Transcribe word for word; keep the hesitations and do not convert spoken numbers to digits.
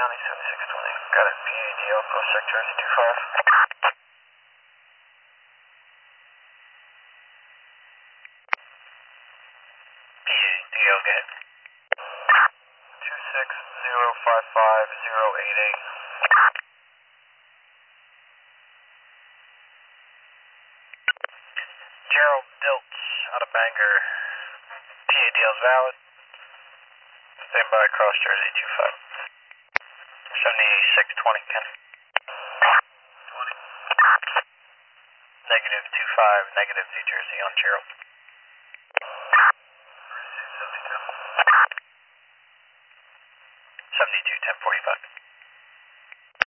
County, seventy-six twenty. Got it. P A D L, Post Check Jersey two five. P A D L, go ahead. two six zero five five zero eight eight. Gerald Diltz out of Bangor. P A D L's valid. Stand by across Jersey two five. seventy-six twenty, Ken. twenty. Negative two five, negative New Jersey on Gerald. seventy-two ten forty-five.